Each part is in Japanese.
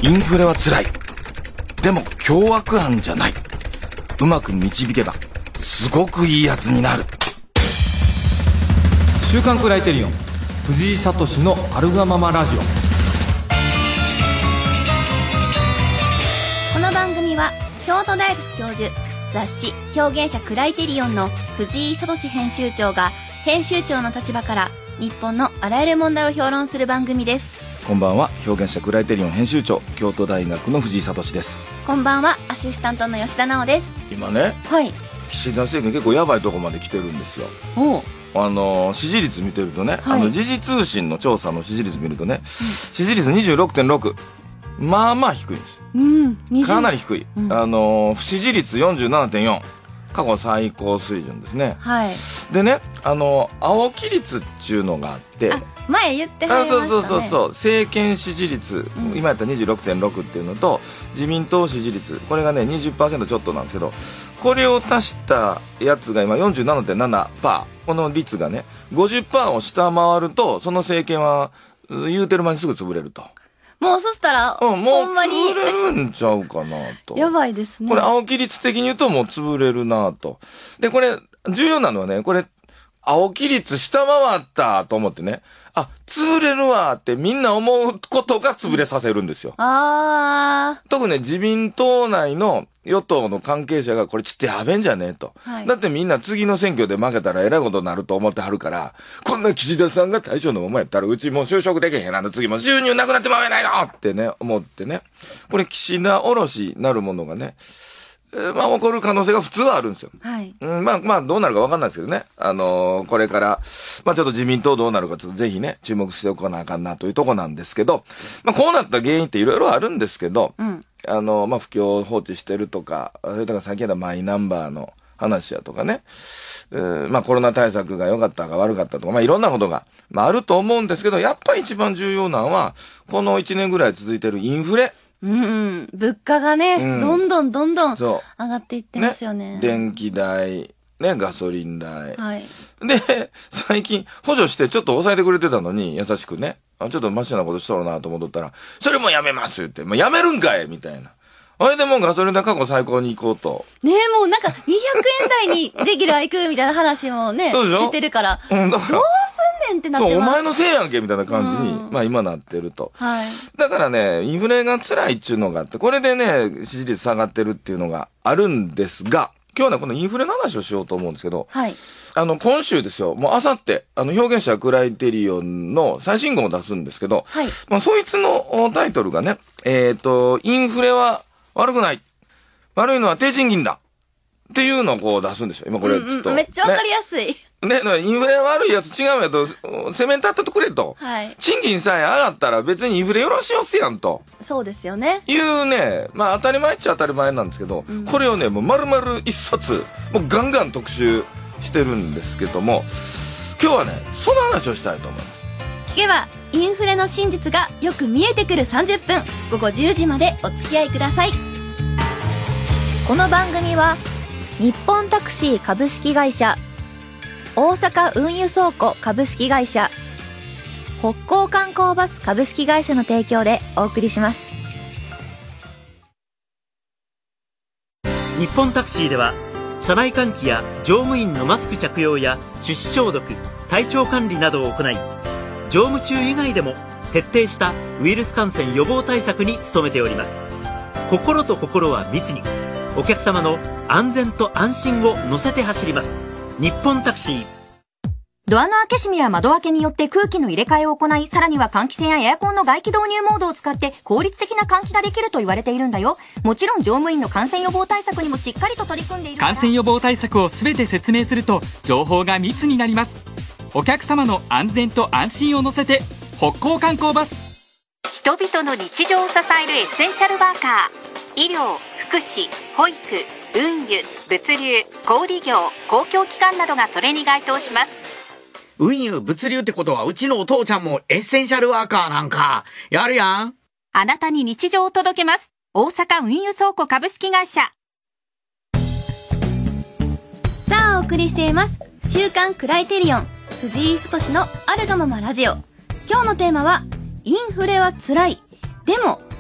インフレは辛い。でも凶悪犯じゃない。うまく導けばすごくいいやつになる。 週刊クライテリオン藤井聡のあるがままラジオ。 この番組は京都大学教授、雑誌表現者クライテリオンの藤井聡編集長が編集長の立場から日本のあらゆる問題を評論する番組です。 こんばんは、表現者クライテリオン編集長、京都大学の藤井聡です。 こんばんは、アシスタントの吉田直です。 今ね、 はい、 岸田政権結構やばいとこまで来てるんですよ。支持率見てるとね、 はい、 時事通信の調査の支持率見るとね、支持率 26.6、 まあまあ低いんです、かなり低い、不支持率 47.4、 過去最高水準ですね。 はい、 でね、青木率っていうのがあって、 前言ってはりましたね。 そう政権支持率、今やったら 26.6 っていうのと自民党支持率、これがね 20% ちょっとなんですけど、これを足したやつが今 47.7%、 この率がね 50% を下回るとその政権は言うてる間にすぐ潰れると。 もうそしたら、 もうほんまに潰れるんちゃうかなと。 やばいですね。 これ青木率的に言うともう潰れるなと。でこれ重要なのはね、これ青木率下回ったと思ってね、潰れるわってみんな思うことが潰れさせるんですよ。特に自民党内の与党の関係者がこれちってやべんじゃねえと、だってみんな次の選挙で負けたらえらいことになると思ってはるから、こんな岸田さんが大将のままやったらうちもう就職できへんなの、次も収入なくなってまうやないのってね思ってね、これ岸田おろしなるものがね、起こる可能性が普通はあるんですよ。どうなるか分かんないですけどね。これから、ちょっと自民党どうなるかちょっとぜひね、注目しておかなあかんなというとこなんですけど、こうなった原因っていろいろあるんですけど、不況を放置してるとか、それとか先ほどマイナンバーの話やとかね、コロナ対策が良かったか悪かったとか、いろんなことが、あると思うんですけど、やっぱり一番重要なのは、この1年ぐらい続いてるインフレ。 物価がね、どんどん上がっていってますよね。 電気代、ね、ガソリン代。 はい。 で、最近補助してちょっと抑えてくれてたのに、優しくね、ちょっとマシなことしとるなと思っとったら、それもやめますって、やめるんかいみたいな。あれでもうガソリン代過去最高に行こうと。 ねえ、もうなんか200円台にレギュラー行くみたいな話もね、出てるから。だからどうすんねんってなってます。 そう、お前のせいやんけみたいな感じに、今なってると。 はい。 だからね、インフレが辛いっていうのがあって、これでね、支持率下がってるっていうのがあるんですが、今日はね、このインフレの話をしようと思うんですけど、 はい。 今週ですよ、もうあさって、表現者クライテリオンの最新号を出すんですけど、 はい。 そいつのタイトルがね、インフレは悪くない。悪いのは低賃金だ。っていうのをこう出すんですよ。今これちょっと。 めっちゃわかりやすい。 ね、インフレ悪いやつ違うやと、セメント当ててくれと。 はい。 賃金さえ上がったら別にインフレよろしよすやんと。 そうですよね。 いうね、当たり前っちゃ当たり前なんですけど、これをね、もう丸々一冊、もうガンガン特集してるんですけども、今日はね、その話をしたいと思います。 聞けば、インフレの真実がよく見えてくる30分、午後10時までお付き合いください。この番組は、日本タクシー株式会社、大阪運輸倉庫株式会社、北港観光バス株式会社の提供でお送りします。 日本タクシーでは車内換気や乗務員のマスク着用や手指消毒、体調管理などを行い、乗務中以外でも徹底したウイルス感染予防対策に努めております。心と心は密に、お客様の安全と安心を乗せて走ります。日本タクシー。 ドアの開け閉めや窓開けによって空気の入れ替えを行い、さらには換気扇やエアコンの外気導入モードを使って効率的な換気ができると言われているんだよ。もちろん乗務員の感染予防対策にもしっかりと取り組んでいる。 感染予防対策をすべて説明すると情報が密になります。お客様の安全と安心を乗せて北港観光バス。 人々の日常を支えるエッセンシャルワーカー、医療、福祉、保育、運輸、物流、小売業、公共機関などがそれに該当します。 運輸、物流ってことはうちのお父ちゃんもエッセンシャルワーカーなんか。やるやん。 あなたに日常を届けます。大阪運輸倉庫株式会社。 さあ、お送りしています。週刊クライテリオン、藤井聡のあるがままラジオ。今日のテーマは、インフレは辛い。でも、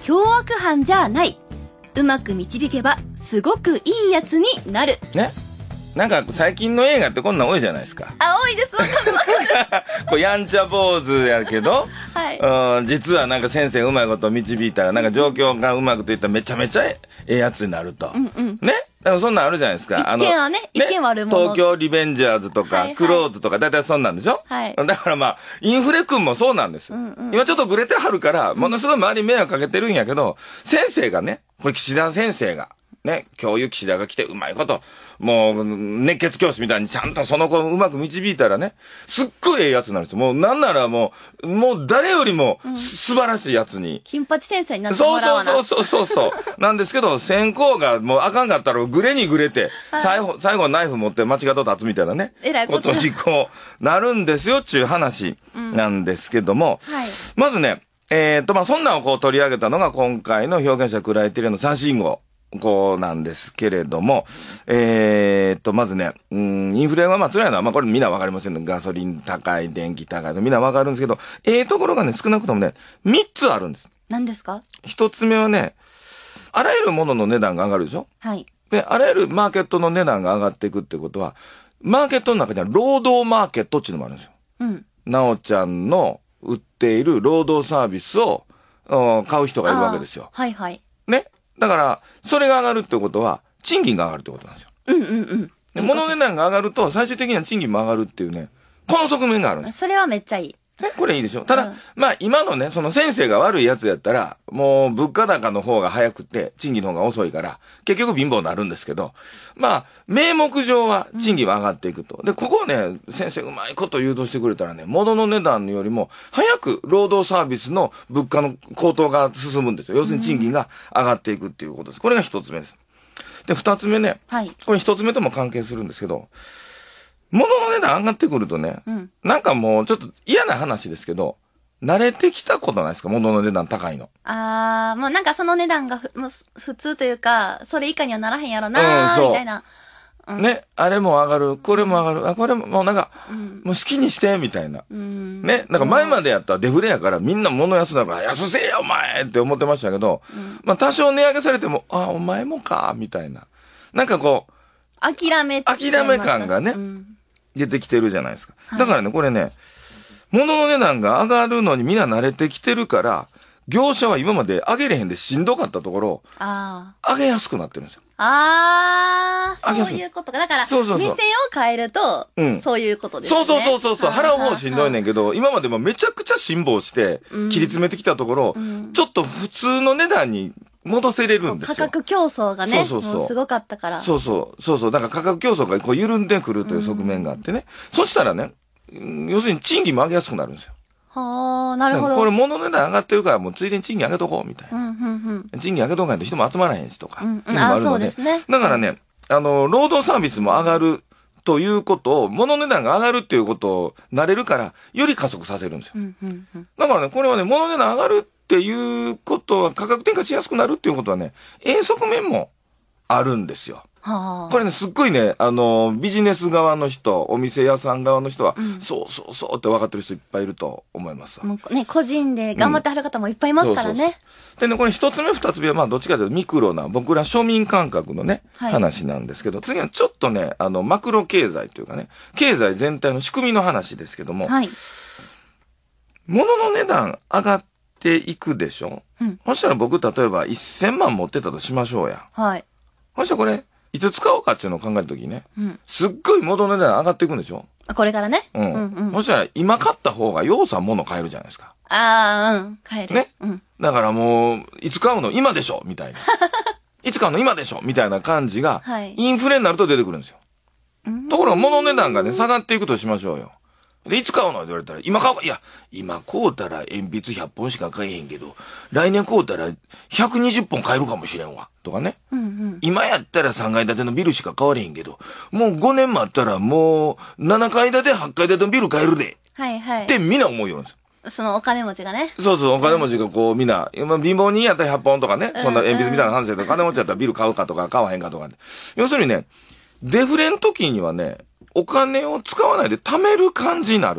凶悪犯じゃない。うまく導けばすごくいいやつになる。 ね。なんか最近の映画ってこんなん多いじゃないですか。 あ、多いです。 こうやんちゃ坊主やけど、 はい。 実はなんか先生うまいこと導いたら、なんか状況がうまくといったらめちゃめちゃええやつになると。 うんうん。 ね。だからそんなんあるじゃないですか。 一見はね、一見悪者。 東京リベンジャーズとか、 はいはい、 クローズとか、だいたいそんなんでしょ。 はい。 だからまあ、インフレ君もそうなんですよ。うんうん、今ちょっとグレてはるから、ものすごい周りに迷惑かけてるんやけど、先生がね、これ岸田先生が、ね、教諭岸田が来てうまいこと、もう、熱血教師みたいにちゃんとその子をうまく導いたらね、すっごいええやつなんですよ。もうなんならもう誰よりも素晴らしいやつに。 金八先生になってもらわな。 そう。なんですけど、先行がもうあかんかったらグレにグレて、最後ナイフ持って間違ったと立つみたいなね。 えらいことにこう、なるんですよっていう話なんですけども。 はい。 まずね、まあ、そんなんをこう取り上げたのが今回の表現者クライテリアの最新号。こうなんですけれども、まずね、インフレはまあ辛いのは、まあこれみんなわかりませんね。ガソリン高い、電気高いとみんなわかるんですけど、ところがね、少なくともね、3つあるんです。 何ですか ？1つ目はね、あらゆるものの値段が上がるでしょ？ はい。 で、あらゆるマーケットの値段が上がっていくってことは、マーケットの中には労働マーケットっていうのもあるんですよ。うん。なおちゃんの売っている労働サービスを買う人がいるわけですよ。 はいはい。 ね。だから、それが上がるってことは、賃金が上がるってことなんですよ。 うんうんうん。 で、物の値段が上がると、最終的には賃金も上がるっていうね、この側面があるんです。 それはめっちゃいい。 これいいでしょ。ただ、まあ今のね、その先生が悪いやつやったら、もう物価高の方が早くて、賃金の方が遅いから、結局貧乏になるんですけど、まあ、名目上は賃金は上がっていくと。で、ここをね、先生うまいこと誘導してくれたらね、物の値段よりも、早く労働サービスの物価の高騰が進むんですよ。要するに賃金が上がっていくっていうことです。これが一つ目です。で、二つ目ね、はい、これ一つ目とも関係するんですけど、物の値段上がってくるとね、なんかもうちょっと嫌な話ですけど、慣れてきたことないですか？物の値段高いの。 もうなんかその値段がもう普通というか、それ以下にはならへんやろなみたいな。 ね、あれも上がる、これも上がる、これももうなんか、もう好きにして、みたいな。ね、なんか前までやったらデフレやからみんな物安だから安せえよお前って思ってましたけど、まあ多少値上げされても、お前もか、みたいな。なんかこう、 諦め感がね、出てきてるじゃないですか。だからね、これね、物の値段が上がるのにみんな慣れてきてるから、業者は今まで上げれへんでしんどかったところ、上げやすくなってるんですよ。 そういうことか。だから、目線を変えると、そういうことですね。 そう。払う方しんどいねんけど、今までもめちゃくちゃ辛抱して、切り詰めてきたところ、ちょっと普通の値段に戻せれるんですよ。 価格競争がね、もうすごかったから。 そう。だから価格競争がこう緩んでくるという側面があってね。そしたらね、要するに賃金も上げやすくなるんですよ。 なるほど。 これ物の値段上がってるからもうついでに賃金上げとこうみたいな。賃金上げとかないと人も集まらへんしとか。 そうですね。 だからね、労働サービスも上がるということを、物の値段が上がるっていうことを慣れるから、より加速させるんですよ。だからね、これはね、物の値段上がるっていうことは、価格転嫁しやすくなるっていうことはね、側面もあるんですよ。これね、すっごいね、ビジネス側の人、お店屋さん側の人は、そうって分かってる人いっぱいいると思います。 もうね、個人で頑張ってはる方もいっぱいいますからね。 でね、これ一つ目二つ目は、まあ、どっちかというとミクロな、僕ら庶民感覚のね、話なんですけど、次はちょっとね、マクロ経済というかね、経済全体の仕組みの話ですけども、物の値段上がっていくでしょ？そしたら僕、例えば1000万持ってたとしましょうや。そしたらこれ、いつ使おうかっていうのを考えるときね、すっごい物の値段上がっていくんでしょ？ これからね。 そしたら今買った方が要さん物買えるじゃないですか。 買える。 ね。だからもう、いつ買うの今でしょみたいな。いつ買うの今でしょみたいな感じが、インフレになると出てくるんですよ。ところが物の値段がね、下がっていくとしましょうよ。で、いつ買うのって言われたら、今買うか、いや、今買うたら鉛筆100本しか買えへんけど、来年買うたら120本買えるかもしれんわ。とかね。今やったら3階建てのビルしか買われへんけど、もう5年待ったらもう7階建て、8階建てのビル買えるで。ってみんな思うようなんですよ。 そのお金持ちがね。 お金持ちがこうみんな、貧乏人やったら100本とかね、そんな鉛筆みたいな話だけど、金持ちやったらビル買うかとか買わへんかとか。要するにね、デフレの時にはね、お金を使わないで貯める感じになるんですよ。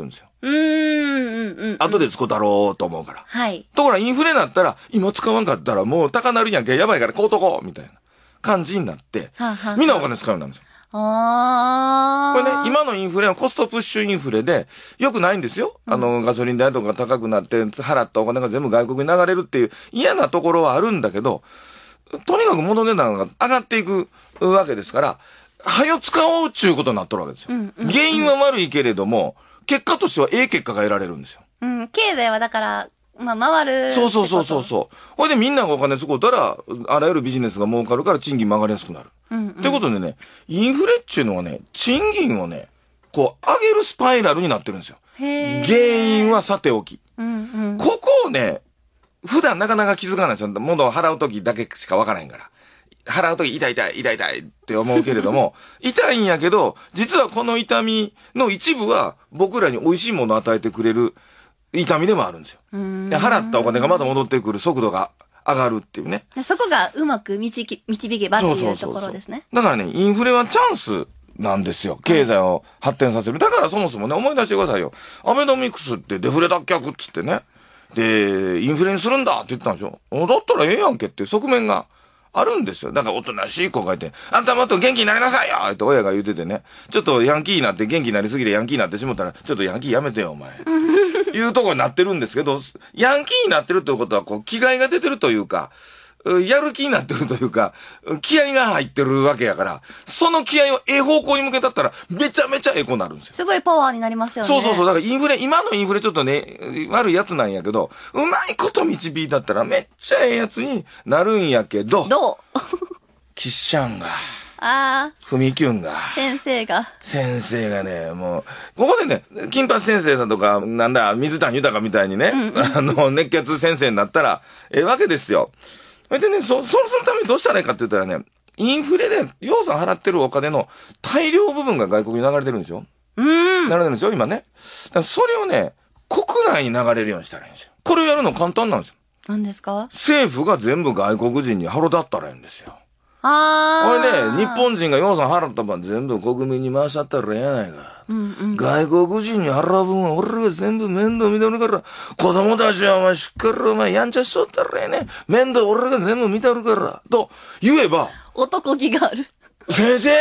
後で使うだろうと思うから。 はい。 ところがインフレになったら、今使わんかったらもう高なるやんけ、やばいから買うとこうみたいな感じになって、みんなお金使うようになるんですよ。これね、今のインフレはコストプッシュインフレで、良くないんですよ。ガソリン代とか高くなって、払ったお金が全部外国に流れるっていう嫌なところはあるんだけど、とにかく物値段が上がっていくわけですから、はよ使おうっていうことになっとるわけですよ。原因は悪いけれども、結果としては結果が得られるんですよ。 経済はだから、回る。 そう。ほいでみんながお金使うたら、あらゆるビジネスが儲かるから賃金も上がりやすくなる。ってことでね、インフレっていうのはね、賃金をね、こう、上げるスパイラルになってるんですよ。原因はさておき。ここをね、普段なかなか気づかないんですよ。物を払うときだけしかわからへんから。払うとき痛いって思うけれども、痛いんやけど、実はこの痛みの一部は僕らに美味しいものを与えてくれる痛みでもあるんですよ。払ったお金がまた戻ってくる速度が上がるっていうね。 そこがうまく導けばっていうところですね。 だからね、インフレはチャンスなんですよ。経済を発展させる。だからそもそもね、思い出してくださいよ。アベノミクスってデフレ脱却っつってね。で、インフレにするんだって言ったんでしょ。だったらええやんけっていう側面があるんですよ。だからおとなしい子がいて、あんたもっと元気になりなさいよって親が言うててね。ちょっとヤンキーになって元気になりすぎてヤンキーになってしもったら、ちょっとヤンキーやめてよお前。いうとこになってるんですけど、ヤンキーになってるということは、こう、気概が出てるというか、やる気になってるというか、気合が入ってるわけやから、その気合を方向に向けたったら、めちゃめちゃ子になるんですよ。 すごいパワーになりますよね。 そう。だから今のインフレちょっとね、悪いやつなんやけど、うまいこと導いたったらめっちゃやつになるんやけど、キッシャンが、ふみきゅんが。先生がね、もう、ここでね、金八先生だとか、なんだ、水谷豊みたいにね、熱血先生になったら、わけですよ。それでね、そうするためにどうしたらいいかって言ったらね、インフレで、洋さん払ってるお金の大量部分が外国に流れてるんですよ。流れてるんですよ、今ね。だからそれをね、国内に流れるようにしたらいいんですよ。これをやるの簡単なんですよ。 何ですか？ 政府が全部外国人に払ったらいいんですよ。これね、日本人が洋さん払った分全部国民に回しちゃったらええやないか。外国人に払う分は俺が全部面倒見てるから、子供たちはお前しっかりお前やんちゃしとったらええね。面倒俺が全部見てるから、と言えば。 男気がある。 先生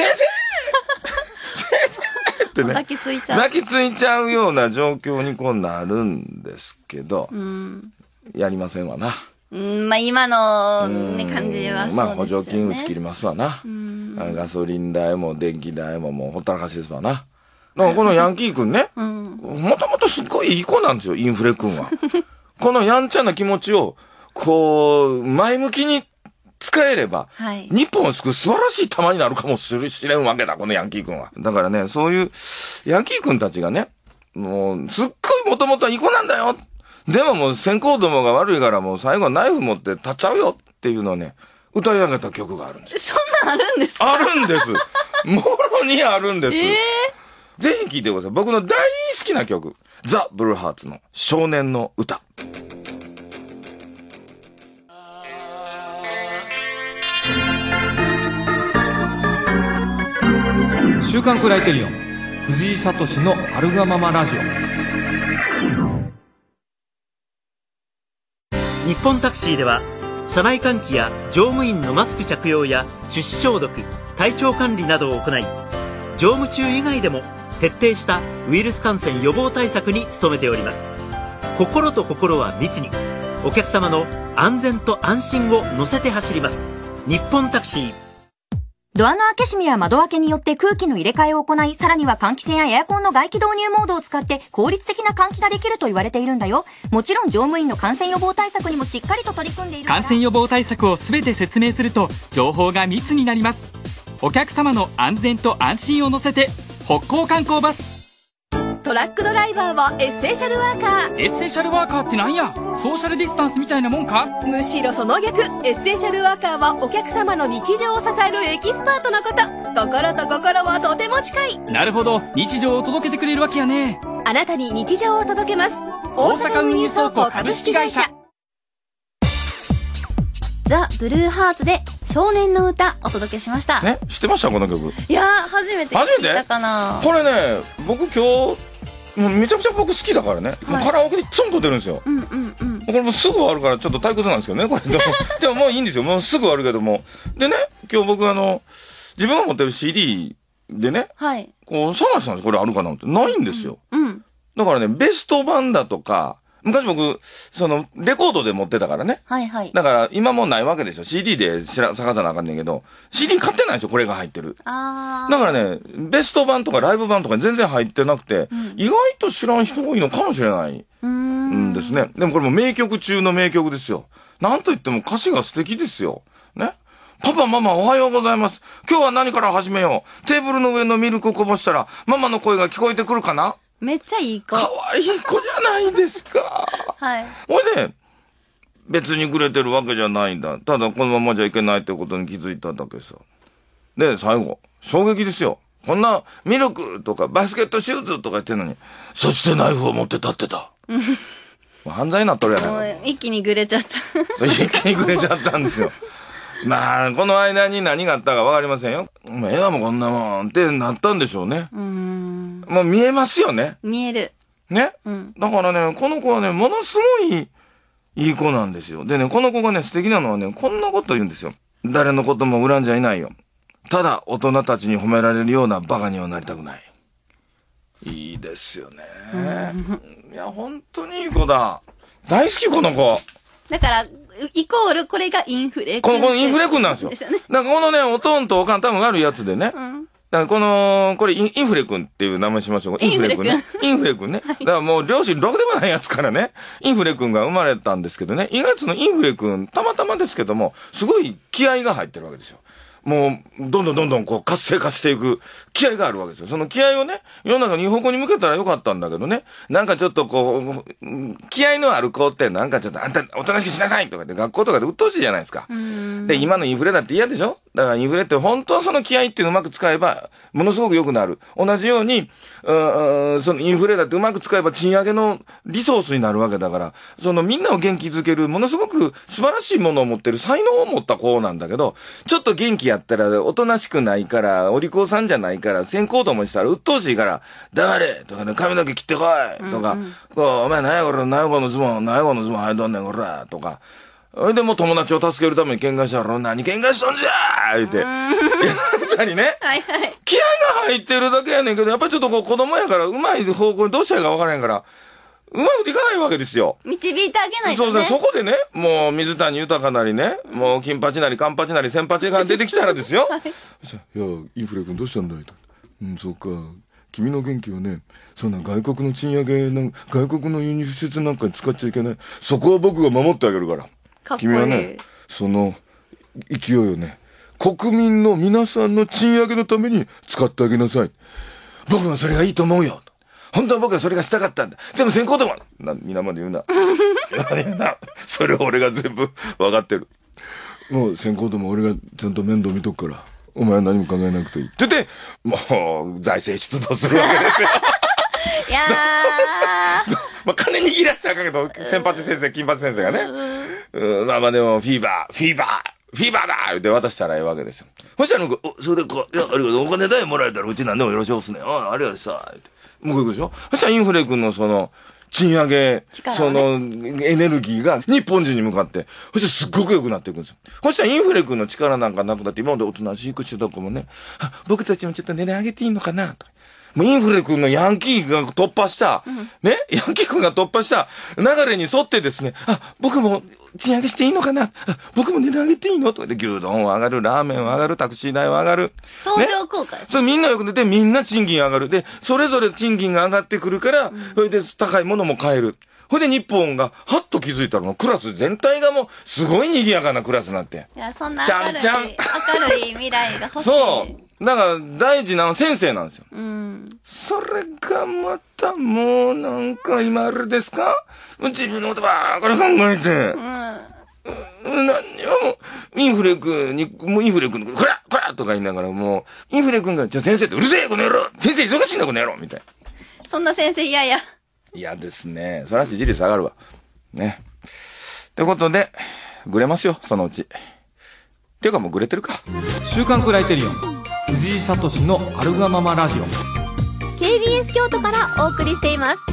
ってね。 泣きついちゃうような状況にこうなるんですけど、やりませんわな。 今の、ね、感じはそうですよね。 補助金打ち切りますわな。ガソリン代も電気代ももうほったらかしですわな。だからこのヤンキーくんね、もともとすっごいいい子なんですよ、インフレくんは。このやんちゃな気持ちを、こう、前向きに使えれば、日本を救う素晴らしい玉になるかもしれんわけだ、このヤンキーくんは。だからね、そういう、ヤンキーくんたちがね、もう、すっごいもともとはいい子なんだよ。でももう先行どもが悪いからもう最後はナイフ持って立っちゃうよっていうのをね、歌い上げた曲があるんです。 そんなんあるんですか？ あるんです。もろにあるんです。ぜひ聴いてください。僕の大好きな曲。ザ・ブルーハーツの少年の歌。 週刊クライテリオン藤井聡のアルガママラジオ。 日本タクシーでは車内換気や乗務員のマスク着用や手指消毒、体調管理などを行い、乗務中以外でも徹底したウイルス感染予防対策に努めております。心と心は密に、お客様の安全と安心を乗せて走ります。日本タクシー。 ドアの開け閉めや窓開けによって空気の入れ替えを行い、さらには換気扇やエアコンの外気導入モードを使って効率的な換気ができると言われているんだよ。もちろん乗務員の感染予防対策にもしっかりと取り組んでいる。 感染予防対策をすべて説明すると情報が密になります。お客様の安全と安心を乗せて北高観光バス。 トラックドライバーはエッセンシャルワーカー。 エッセンシャルワーカーってなんや？ソーシャルディスタンスみたいなもんか？ むしろその逆。エッセンシャルワーカーはお客様の日常を支えるエキスパートのこと。心と心はとても近い。 なるほど、日常を届けてくれるわけやね。 あなたに日常を届けます。 大阪運輸倉庫株式会社。 ザ・ブルーハーツで少年の歌お届けしました。 ね、知ってましたこの曲？ いやー、初めて聞いたかな。 これね、僕今日もうめちゃくちゃ僕好きだからね、もうカラオケでツンと出るんですよ。 うんうんうん。 これもうすぐ終わるからちょっと退屈なんですけどね、これ。でももういいんですよ。もうすぐ終わるけども。でね、今日僕自分が持ってる CD でね、 はい。 こう探したんです。これあるかなって。ないんですよ。 うん。 だからね、ベスト版だとか、昔僕、レコードで持ってたからね。 はいはい。 だから今もうないわけですよ。CD で探さなあかんねんけど、CD 買ってないんですよ、これが入ってる。 あだからね、ベスト版とかライブ版とか全然入ってなくて、意外と知らん人多いのかもしれないんですね。でもこれも名曲中の名曲ですよ。なんといっても歌詞が素敵ですよ。ね。パパママおはようございます。今日は何から始めよう。テーブルの上のミルクこぼしたら、ママの声が聞こえてくるかな？ めっちゃいい子。 かわいい子じゃないですか。 はい。 ほいで、別にくれてるわけじゃないんだ。ただこのままじゃいけないってことに気づいただけさ。で、最後、衝撃ですよ。こんなミルクとかバスケットシューズとか言ってんのに、そしてナイフを持って立ってた。犯罪になっとるやないか。 もう一気にぐれちゃった。 一気にくれちゃったんですよ。まあ、この間に何があったかわかりませんよ。もうええわもうこんなもんってなったんでしょうね。もう見えますよね。 見える。 ね。だからね、この子はね、ものすごいいい子なんですよ。でね、この子がね、素敵なのはね、こんなこと言うんですよ。誰のことも恨んじゃいないよ。ただ、大人たちに褒められるようなバカにはなりたくない。いいですよね。いや、本当にいい子だ。大好き、この子。 だから、イコールこれがインフレこのインフレ君なんですよ。 ですよね。 だからこのね、おとんとおかん多分あるやつでね。だからこれインフレ君っていう名前しましょう。インフレ君ね。インフレ君ね。だからもう両親ろくでもないやつからね、インフレ君が生まれたんですけどね、意外とのインフレ君、たまたまですけども、すごい気合が入ってるわけですよ。もう、どんどんこう活性化していく気合があるわけですよ。その気合をね、世の中にいい方向に向けたらよかったんだけどね、なんかちょっとこう、気合のある子ってなんかちょっとあんたおとなしくしなさいとかって学校とかで鬱陶しいじゃないですか。で、今のインフレだって嫌でしょ？だからインフレって本当はその気合っていうのをうまく使えば、ものすごく良くなる。同じように、そのインフレだってうまく使えば賃上げのリソースになるわけだから、みんなを元気づける、ものすごく素晴らしいものを持ってる、才能を持った子なんだけど、ちょっと元気やったら、おとなしくないから、お利口さんじゃないから、先行ともしたら鬱陶しいから、黙れとかね、髪の毛切ってこいとか、お前何やこれ、何やこのズボン履いとんねんこら、とか。それでもう友達を助けるために喧嘩したら、何喧嘩しとんじゃー言って。やったりね。 はいはい。 気合が入ってるだけやねんけど、やっぱりちょっとこう子供やから、うまい方向にどうしたらいいか分からへんから、うまくいかないわけですよ。 導いてあげないとね。 そうそう、そこでね、もう水谷豊なりね、もう金八なりカンパチなり千八が出てきたらですよ。いや、インフレ君どうしたんだいと。そうか。君の元気はね、そんな外国の賃上げ外国の輸入施設なんかに使っちゃいけない。そこは僕が守ってあげるから。 かっこいい。 君はね、その勢いをね、国民の皆さんの賃上げのために使ってあげなさい。僕はそれがいいと思うよ。本当は僕はそれがしたかったんだ。でも先行とも皆まで言うな。言うな。それを俺が全部分かってる。もう先行とも俺がちゃんと面倒見とくから。お前は何も考えなくていい。って言って、もう財政出動するわけですよ。 いやー。 まあ、金握らせたらあかんけど、千八先生、金八先生がね。まあでも、フィーバーだ言って渡したらええわけですよ。そしたら、それでこう、いや、ありがとう、お金代もらえたらうちなんでもよろしおっすね。ありがとうさ、って。もうこういうことでしょ。そしたらインフレ君の賃上げ、エネルギーが日本人に向かって、そしてすっごく良くなっていくんですよ。そしたらインフレ君の力なんかなくなって、今までおとなしくしてた子もね、僕たちもちょっと値段上げていいのかなと。もうインフレ君のヤンキーが突破した、ね、ヤンキー君が突破した流れに沿ってですね、僕も賃上げしていいのかな、僕も値段上げていいのとかで、牛丼上がる、ラーメン上がる、タクシー代上がる。 相乗効果です。 それみんなよく出て、みんな賃金上がる。で、それぞれ賃金が上がってくるから、それで高いものも買える。それで日本が、はっと気づいたら、クラス全体がもう、すごい賑やかなクラスになって。 いや、そんな明るい未来が欲しい。 そう。だから、大事な先生なんですよ。それがまた、もうなんか、今あれですか？自分のことばっかり考えて。何を、インフレ君に、こらとか言いながら、もう、インフレ君が、じゃあ先生ってうるせえこの野郎先生忙しいんだこの野郎みたいな。 そんな先生嫌や。 嫌ですね。そら支持率上がるわ。ね。ってことで、ぐれますよ、そのうち。っていうかもうぐれてるか。 週刊クライテリオン藤井聡のアルガママラジオ。 経 TBS 京都からお送りしています。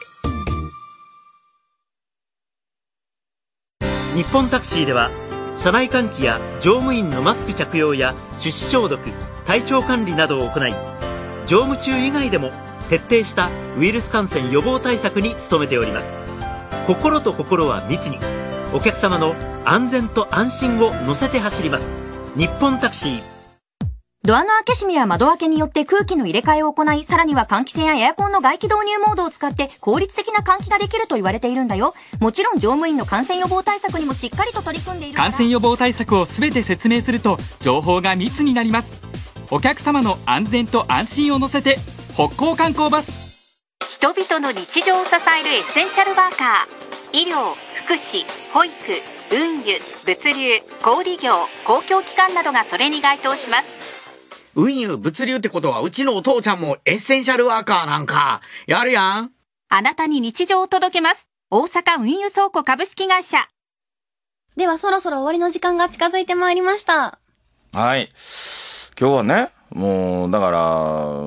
日本タクシーでは車内換気や乗務員のマスク着用や手指消毒、体調管理などを行い、乗務中以外でも徹底したウイルス感染予防対策に努めております。心と心は密に、お客様の安全と安心を乗せて走ります。日本タクシー。 ドアの開け閉めや窓開けによって空気の入れ替えを行い、さらには換気扇やエアコンの外気導入モードを使って効率的な換気ができると言われているんだよ。もちろん乗務員の感染予防対策にもしっかりと取り組んでいるから。 感染予防対策をすべて説明すると情報が密になります。お客様の安全と安心を乗せて北高観光バス。 人々の日常を支えるエッセンシャルワーカー、医療、福祉、保育、運輸、物流、小売業、公共機関などがそれに該当します。 運輸、物流ってことはうちのお父ちゃんもエッセンシャルワーカーなんか。やるやん。 あなたに日常を届けます。大阪運輸倉庫株式会社。 ではそろそろ終わりの時間が近づいてまいりました。 はい。今日はね、もう、だから、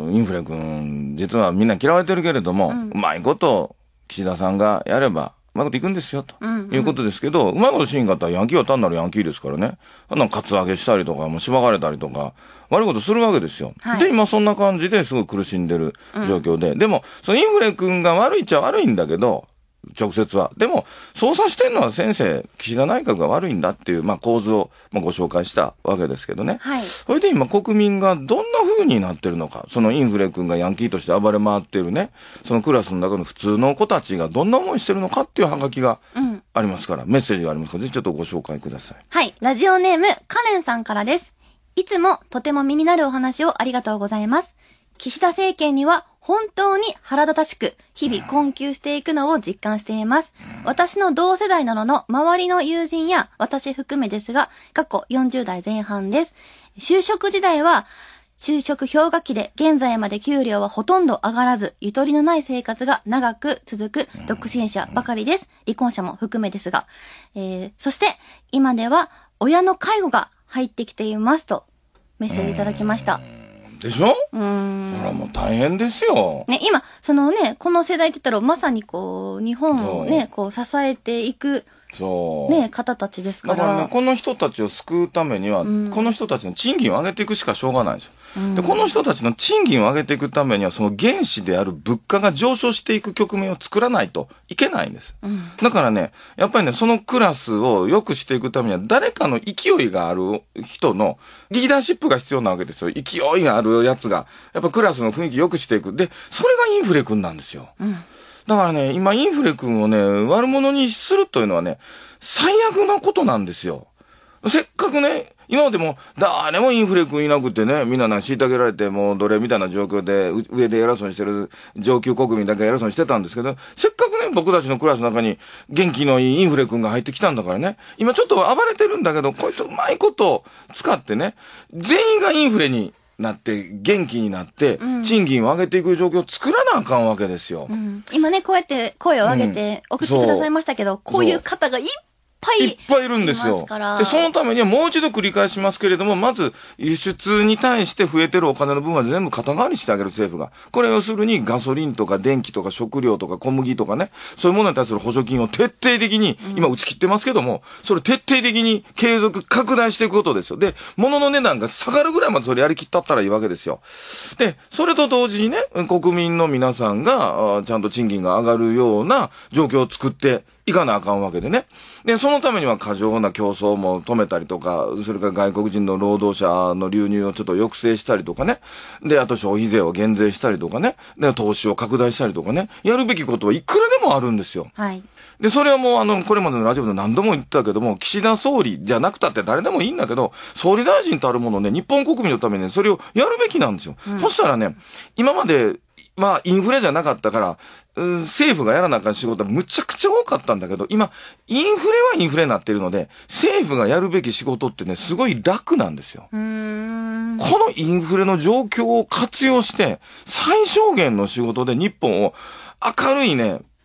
インフレ君、実はみんな嫌われてるけれども、うまいこと、岸田さんがやれば、うまいこといくんですよ、ということですけど、うまいことしんかったらヤンキーは単なるヤンキーですからね。カツアゲしたりとか、もうしばかれたりとか、悪いことするわけですよ。 はい、 で、今そんな感じですごい苦しんでる状況で。でも、そのインフレ君が悪いっちゃ悪いんだけど、直接は。でも、操作してるのは先生、岸田内閣が悪いんだっていう、構図を、ご紹介したわけですけどね。 はい。 それで今国民がどんな風になってるのか、そのインフレ君がヤンキーとして暴れ回っているね、そのクラスの中の普通の子たちがどんな思いしてるのかっていうハガキがありますから、メッセージがありますから、ぜひちょっとご紹介ください。 はい。ラジオネーム、カレンさんからです。いつもとても身になるお話をありがとうございます。岸田政権には本当に腹立たしく、日々困窮していくのを実感しています。私の同世代などの周りの友人や私含めですが、過去40代前半です。就職時代は、就職氷河期で現在まで給料はほとんど上がらず、ゆとりのない生活が長く続く独身者ばかりです。離婚者も含めですが。そして、今では親の介護が入ってきていますと、メッセージいただきました。 でしょ？ほらもう大変ですよ。 ね、今、そのね、この世代って言ったらまさにこう、日本をね、こう支えていく、ね、方たちですから。 だからね、この人たちを救うためには、この人たちの賃金を上げていくしかしょうがないんですよ。で、この人たちの賃金を上げていくためには、その原資である物価が上昇していく局面を作らないといけないんです。だからね、やっぱりね、そのクラスを良くしていくためには、誰かの勢いがある人のリーダーシップが必要なわけですよ。勢いがあるやつが、やっぱクラスの雰囲気良くしていく。で、それがインフレ君なんですよ。だからね、今インフレ君をね、悪者にするというのはね、最悪なことなんですよ。せっかくね、今までも誰もインフレ君いなくてね、みんな虐げられてもう奴隷みたいな状況で上で偉そうにしてる上級国民だけ偉そうにしてたんですけど、せっかくね、僕たちのクラスの中に元気のいいインフレ君が入ってきたんだからね、今ちょっと暴れてるんだけど、こいつうまいこと使ってね、全員がインフレになって元気になって賃金を上げていく状況を作らなあかんわけですよ。 今ね、こうやって声を上げて送ってくださいましたけど、こういう方がいっぱいいるんですよ。で、そのためにはもう一度繰り返しますけれども、まず輸出に対して増えてるお金の分は全部肩代わりしてあげる政府が。これをするにガソリンとか電気とか食料とか小麦とかね、そういうものに対する補助金を徹底的に、今打ち切ってますけども、それを徹底的に継続拡大していくことですよ。で、物の値段が下がるぐらいまでそれやりきったったらいいわけですよ。で、それと同時にね、国民の皆さんが、ちゃんと賃金が上がるような状況を作っていかなあかんわけでね。で、そのためには過剰な競争も止めたりとか、それから外国人の労働者の流入をちょっと抑制したりとかね。で、あと消費税を減税したりとかね。で、投資を拡大したりとかね。やるべきことはいくらでもあるんですよ。 はい。 で、それはもうこれまでのラジオで何度も言ったけども、岸田総理じゃなくたって誰でもいいんだけど、総理大臣たるものね、日本国民のためにね、それをやるべきなんですよ。そしたらね、今まで、インフレじゃなかったから、政府がやらなあかん仕事はむちゃくちゃ多かったんだけど、今、インフレはインフレになってるので、政府がやるべき仕事ってね、すごい楽なんですよ。このインフレの状況を活用して、最小限の仕事で日本を明るいね、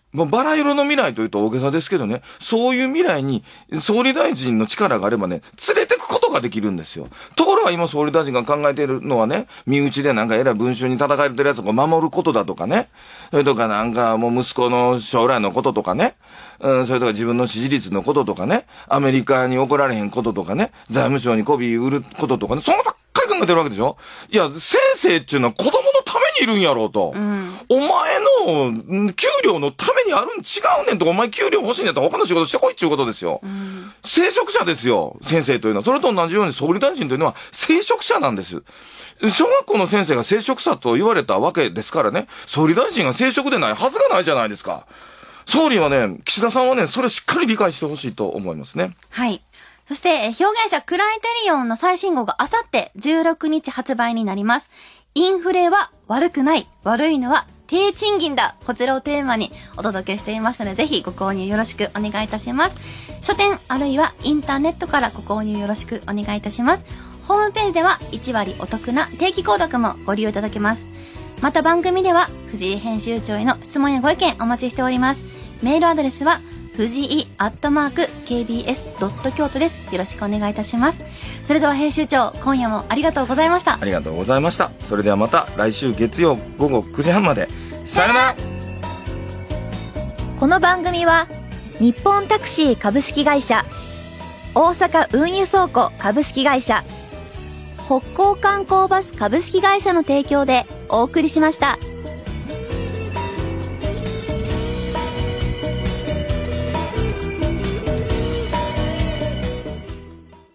もうバラ色の未来というと大げさですけどね、そういう未来に総理大臣の力があればね、連れてくことができるんですよ。ところが今総理大臣が考えているのはね、身内でなんか偉い文春に叩かれてるやつを守ることだとかね、それとかなんかもう息子の将来のこととかね、それとか自分の支持率のこととかね、アメリカに怒られへんこととかね、財務省に媚び売ることとかね、そんなばっかり考えてるわけでしょ。いや、先生っていうのは子供のためにいるんやろうと。お前の給料のためにあるん違うねんとか、お前給料欲しいんやったら他の仕事してこいっていうことですよ。聖職者ですよ、先生というのは。それと同じように総理大臣というのは聖職者なんです。小学校の先生が聖職者と言われたわけですからね、総理大臣が聖職でないはずがないじゃないですか。総理はね、岸田さんはね、それをしっかり理解してほしいと思いますね。 はい。そして、表現者クライテリオンの最新号があさって16日発売になります。インフレは悪くない。悪いのは低賃金だ。こちらをテーマにお届けしていますので、ぜひご購入よろしくお願いいたします。書店あるいはインターネットからご購入よろしくお願いいたします。ホームページでは1割お得な定期購読もご利用いただけます。また番組では藤井編集長への質問やご意見お待ちしております。メールアドレスは藤井@kbs.京都です。よろしくお願いいたします。それでは編集長、今夜もありがとうございました。 ありがとうございました。それではまた来週月曜午後9時半まで。さよなら。 この番組は日本タクシー株式会社、大阪運輸倉庫株式会社、北港観光バス株式会社の提供でお送りしました。